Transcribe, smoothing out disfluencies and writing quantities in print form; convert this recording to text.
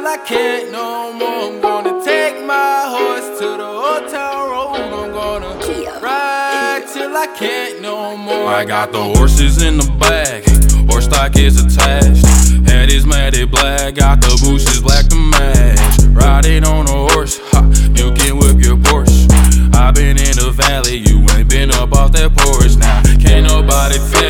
till I can't no more. I'm gonna take my horse to the old town road. I'm gonna ride till I can't no more. I got the horses in the bag, horse stock is attached. Head is matted black, got the bushes black to match. Riding on a horse, ha, you can whip your Porsche. I been in the valley, you ain't been up off that porch. Now can't nobody feel